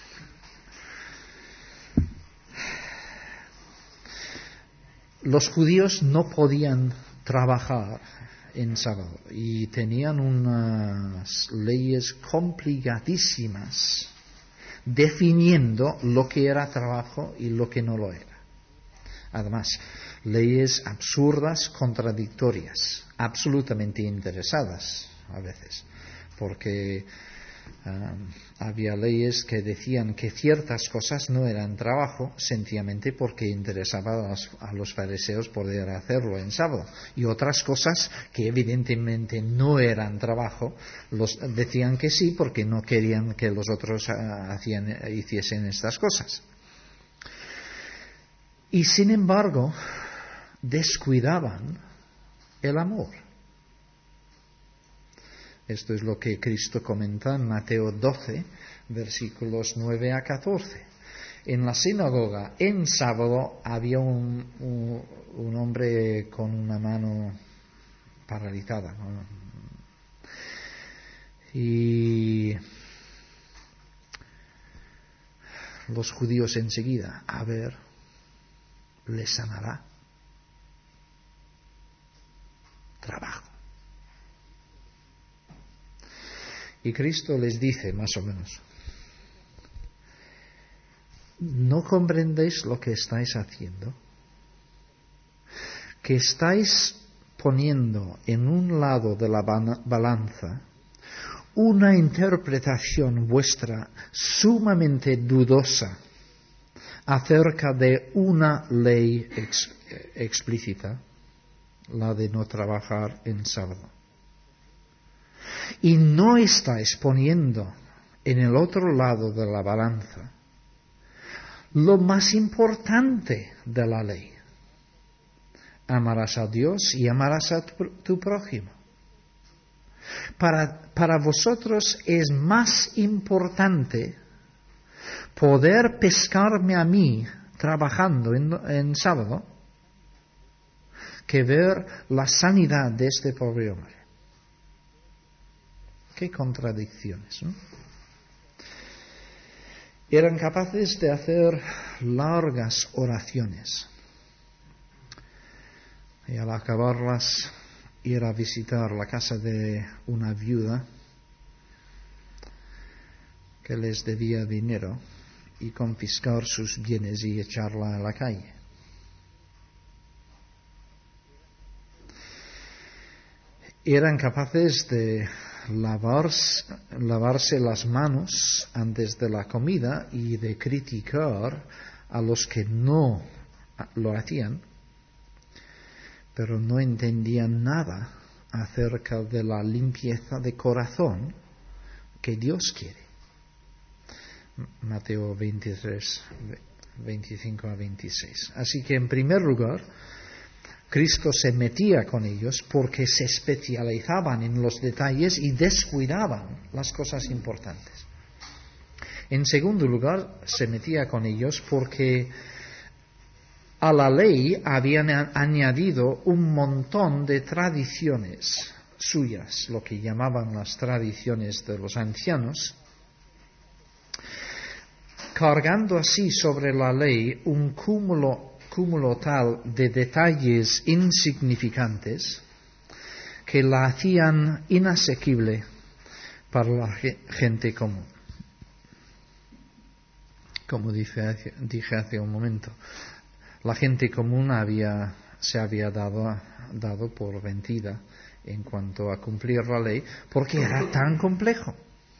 Los judíos no podían trabajar en sábado y tenían unas leyes complicadísimas definiendo lo que era trabajo y lo que no lo era. Además, leyes absurdas, contradictorias, absolutamente interesadas a veces, porque había leyes que decían que ciertas cosas no eran trabajo sencillamente porque interesaba a los fariseos poder hacerlo en sábado, y otras cosas que evidentemente no eran trabajo decían que sí porque no querían que los otros hiciesen estas cosas. Y sin embargo, descuidaban el amor. Esto es lo que Cristo comenta en Mateo 12, versículos 9 a 14. En la sinagoga, en sábado, había un hombre con una mano paralizada, ¿no? Y los judíos enseguida, le sanará. Trabajo. Y Cristo les dice, más o menos: ¿no comprendéis lo que estáis haciendo? Que estáis poniendo en un lado de la balanza una interpretación vuestra sumamente dudosa acerca de una ley explícita, la de no trabajar en sábado. Y no está exponiendo en el otro lado de la balanza lo más importante de la ley. Amarás a Dios y amarás a tu prójimo. Para vosotros es más importante poder pescarme a mí trabajando en sábado que ver la sanidad de este pobre hombre. Qué contradicciones, ¿no? Eran capaces de hacer largas oraciones y al acabarlas ir a visitar la casa de una viuda que les debía dinero y confiscar sus bienes y echarla a la calle. Eran capaces de lavarse las manos antes de la comida y de criticar a los que no lo hacían, pero no entendían nada acerca de la limpieza de corazón que Dios quiere. Mateo 23, 25 a 26. Así que en primer lugar, Cristo se metía con ellos porque se especializaban en los detalles y descuidaban las cosas importantes. En segundo lugar, se metía con ellos porque a la ley habían añadido un montón de tradiciones suyas, lo que llamaban las tradiciones de los ancianos, cargando así sobre la ley un cúmulo tal de detalles insignificantes que la hacían inasequible para la gente común. Como dije hace un momento, la gente común se había dado por vencida en cuanto a cumplir la ley porque era tan complejo.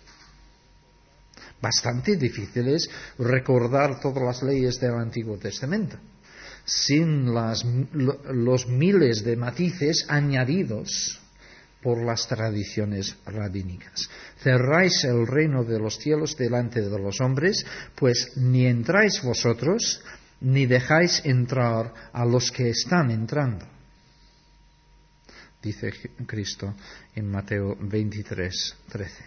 Bastante difícil es recordar todas las leyes del Antiguo Testamento, sin los miles de matices añadidos por las tradiciones rabínicas. Cerráis el reino de los cielos delante de los hombres, pues ni entráis vosotros, ni dejáis entrar a los que están entrando, dice Cristo en Mateo 23, 13.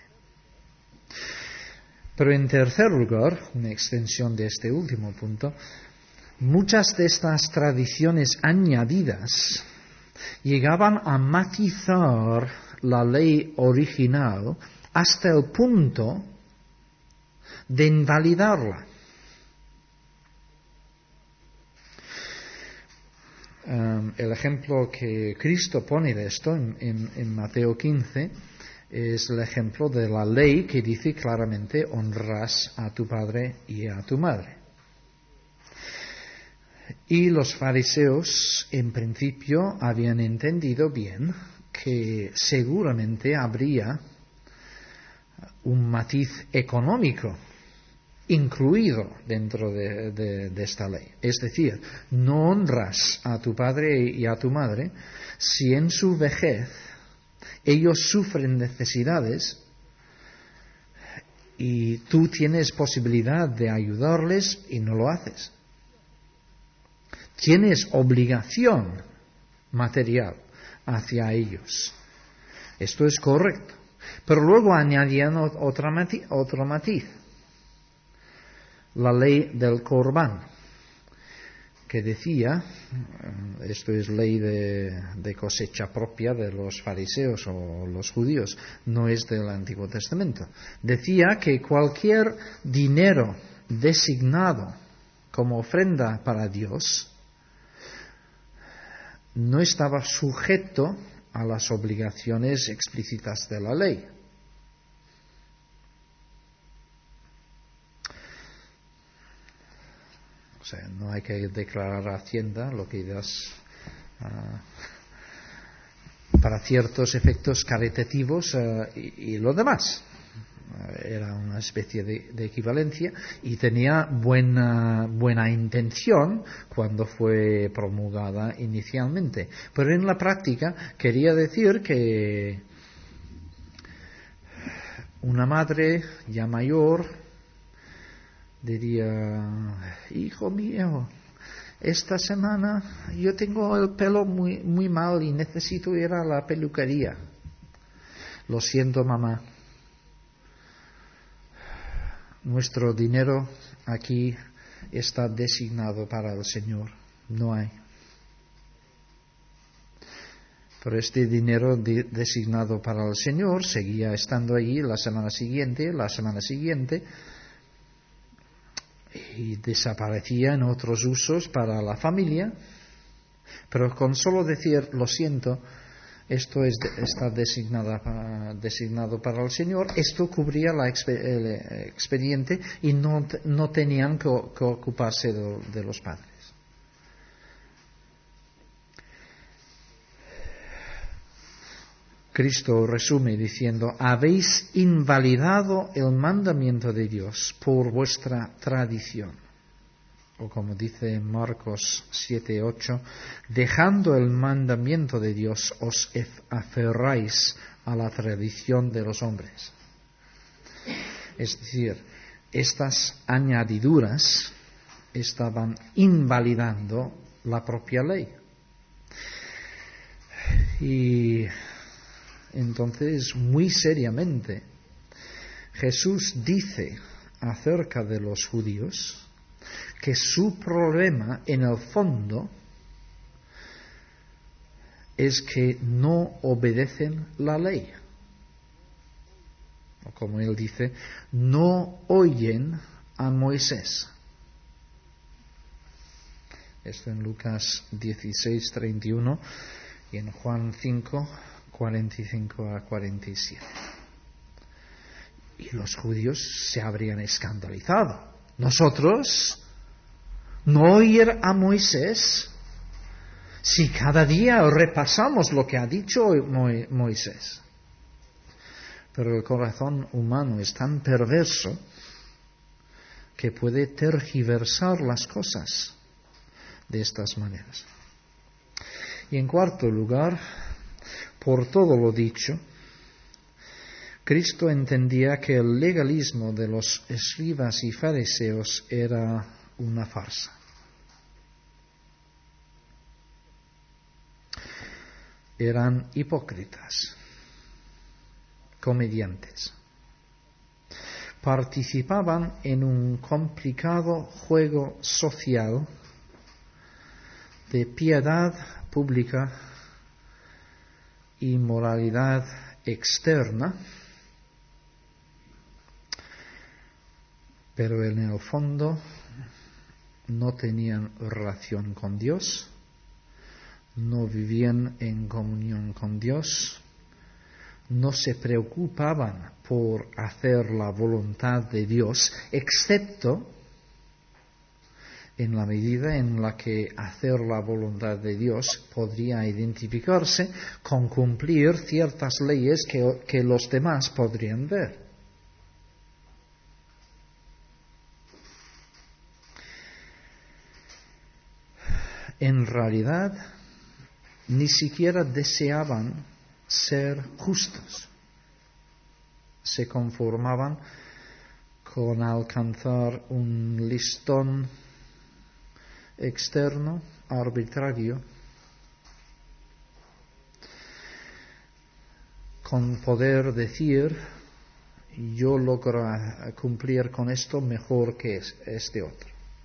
Pero en tercer lugar, una extensión de este último punto, muchas de estas tradiciones añadidas llegaban a matizar la ley original hasta el punto de invalidarla. El ejemplo que Cristo pone de esto en Mateo 15 es el ejemplo de la ley que dice claramente honrarás a tu padre y a tu madre. Y los fariseos, en principio, habían entendido bien que seguramente habría un matiz económico incluido dentro de esta ley. Es decir, no honras a tu padre y a tu madre si en su vejez ellos sufren necesidades y tú tienes posibilidad de ayudarles y no lo haces. Tienes obligación material hacia ellos. Esto es correcto. Pero luego añadían otro matiz. La ley del Corbán, que decía, esto es ley de cosecha propia de los fariseos o los judíos, no es del Antiguo Testamento. Decía que cualquier dinero designado como ofrenda para Dios no estaba sujeto a las obligaciones explícitas de la ley. O sea, no hay que declarar a Hacienda lo que das para ciertos efectos caritativos y lo demás. era una especie de equivalencia, y tenía buena intención cuando fue promulgada inicialmente. Pero en la práctica quería decir que una madre ya mayor diría: hijo mío, esta semana yo tengo el pelo muy mal y necesito ir a la peluquería. Lo siento, mamá. Nuestro dinero aquí está designado para el Señor. No hay. Pero este dinero designado para el Señor seguía estando allí la semana siguiente, y desaparecía en otros usos para la familia. Pero con solo decir lo siento, esto está designado para el Señor, esto cubría el expediente y no tenían que ocuparse de los padres. Cristo resume diciendo: habéis invalidado el mandamiento de Dios por vuestra tradición. O como dice Marcos 7:8, dejando el mandamiento de Dios os aferráis a la tradición de los hombres. Es decir, estas añadiduras estaban invalidando la propia ley. Y entonces, muy seriamente, Jesús dice acerca de los judíos que su problema en el fondo es que no obedecen la ley. O como él dice, no oyen a Moisés. Esto en Lucas 16:31 y en Juan 5:45-47. Y los judíos se habrían escandalizado. Nosotros no oír a Moisés, si cada día repasamos lo que ha dicho Moisés. Pero el corazón humano es tan perverso que puede tergiversar las cosas de estas maneras. Y en cuarto lugar, por todo lo dicho, Cristo entendía que el legalismo de los escribas y fariseos era una farsa. Eran hipócritas, comediantes. Participaban en un complicado juego social de piedad pública y moralidad externa, pero en el fondo no tenían relación con Dios, no vivían en comunión con Dios, no se preocupaban por hacer la voluntad de Dios, excepto en la medida en la que hacer la voluntad de Dios podría identificarse con cumplir ciertas leyes que los demás podrían ver. En realidad, ni siquiera deseaban ser justos. Se conformaban con alcanzar un listón externo, arbitrario, con poder decir: yo logro cumplir con esto mejor que este otro.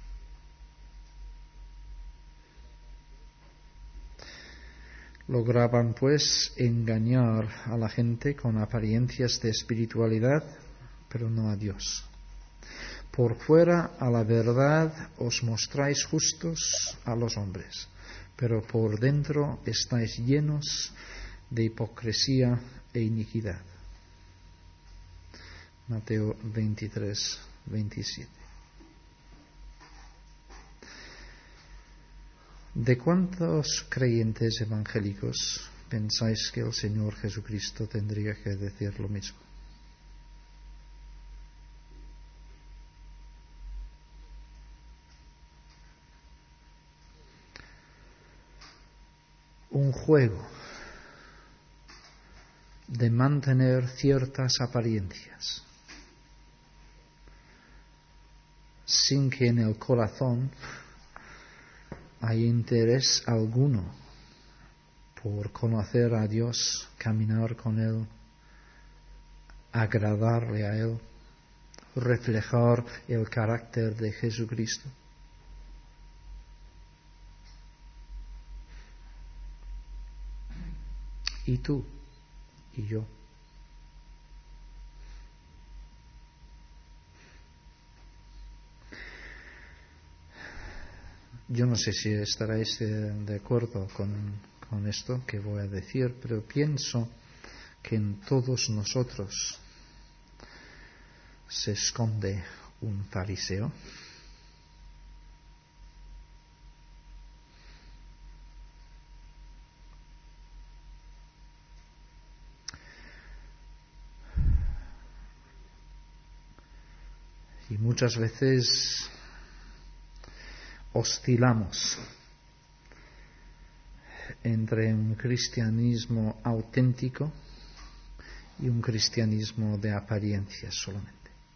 Lograban pues engañar a la gente con apariencias de espiritualidad, pero no a Dios. Por fuera, a la verdad, os mostráis justos a los hombres, pero por dentro estáis llenos de hipocresía e iniquidad. Mateo 23:27. ¿De cuántos creyentes evangélicos pensáis que el Señor Jesucristo tendría que decir lo mismo? un juego de mantener ciertas apariencias, sin que en el corazón haya interés alguno por conocer a Dios, caminar con Él, agradarle a Él, reflejar el carácter de Jesucristo. Y tú y yo. Yo no sé si estaréis de acuerdo con esto que voy a decir, pero pienso que en todos nosotros se esconde un fariseo. Y muchas veces oscilamos entre un cristianismo auténtico y un cristianismo de apariencia solamente.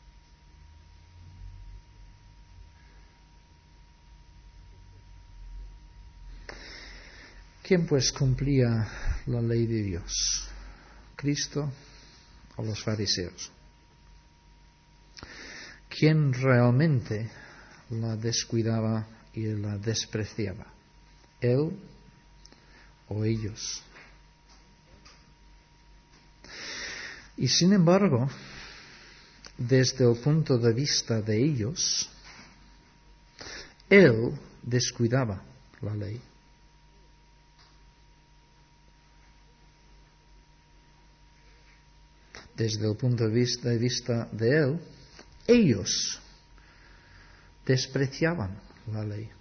¿Quién pues cumplía la ley de Dios? ¿Cristo o los fariseos? ¿Quién realmente la descuidaba y la despreciaba? ¿Él o ellos? Y sin embargo, desde el punto de vista de ellos, él descuidaba la ley. Desde el punto de vista de él, ellos despreciaban la ley.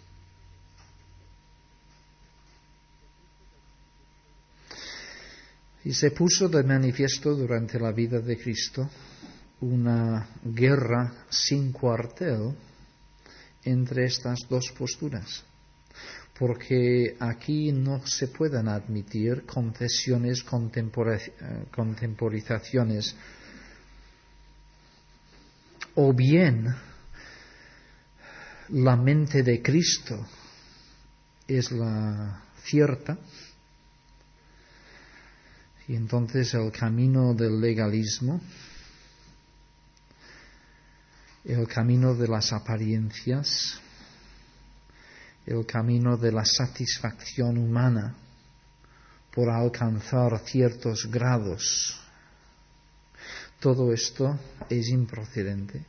Y se puso de manifiesto durante la vida de Cristo una guerra sin cuartel entre estas dos posturas, porque aquí no se pueden admitir concesiones, contemporizaciones, o bien la mente de Cristo es la cierta, y entonces el camino del legalismo, el camino de las apariencias, el camino de la satisfacción humana por alcanzar ciertos grados, todo esto es improcedente.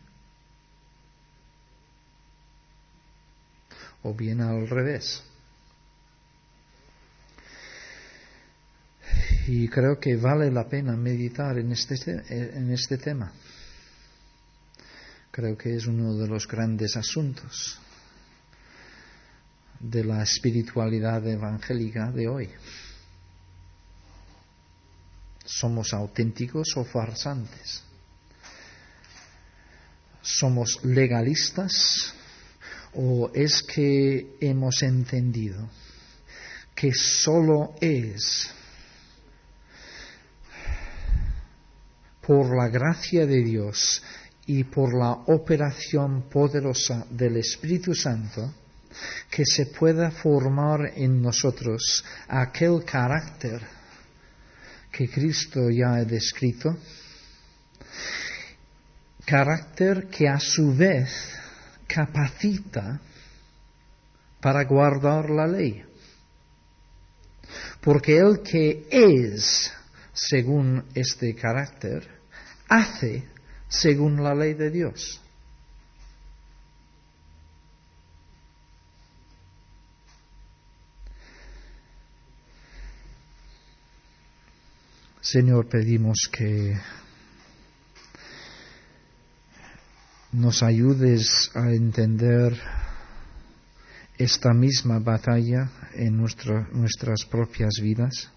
O bien al revés. Y creo que vale la pena meditar en este tema. Creo que es uno de los grandes asuntos de la espiritualidad evangélica de hoy. ¿Somos auténticos o farsantes? ¿Somos legalistas o es que hemos entendido que solo es por la gracia de Dios y por la operación poderosa del Espíritu Santo que se pueda formar en nosotros aquel carácter que Cristo ya ha descrito, carácter que a su vez capacita para guardar la ley? Porque el que es según este carácter, hace según la ley de Dios. Señor, pedimos que nos ayudes a entender esta misma batalla en nuestras propias vidas.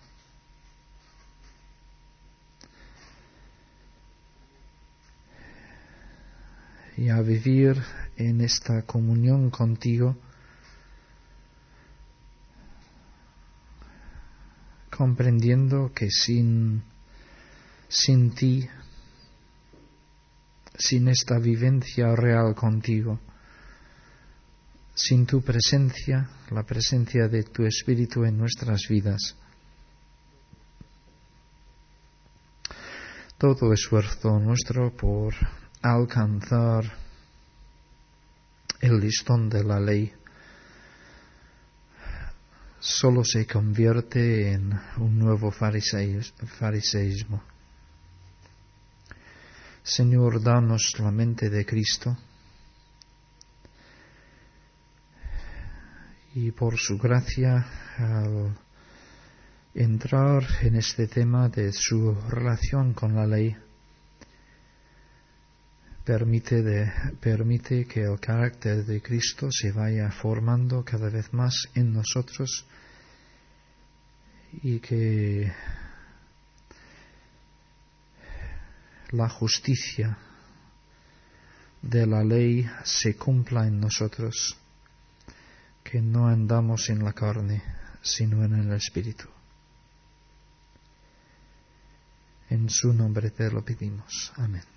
Y a vivir en esta comunión contigo comprendiendo que sin ti, sin esta vivencia real contigo, sin tu presencia, la presencia de tu Espíritu en nuestras vidas, todo esfuerzo nuestro por alcanzar el listón de la ley solo se convierte en un nuevo fariseísmo. Señor, danos la mente de Cristo y por su gracia, al entrar en este tema de su relación con la ley, permite que el carácter de Cristo se vaya formando cada vez más en nosotros y que la justicia de la ley se cumpla en nosotros, que no andamos en la carne, sino en el Espíritu. En su nombre te lo pedimos. Amén.